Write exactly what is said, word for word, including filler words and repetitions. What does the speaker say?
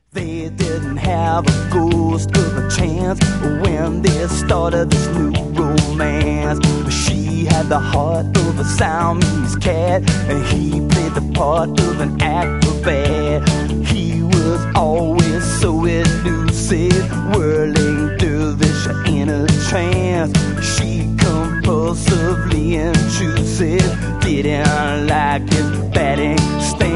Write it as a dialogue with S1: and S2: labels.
S1: They didn't have a ghost of a chance when they started this new romance. She had the heart of a Siamese cat, and he played the part of an acrobat. He was always so elusive, whirling dervish in a trance. She compulsively intrusive, didn't like his batting stance.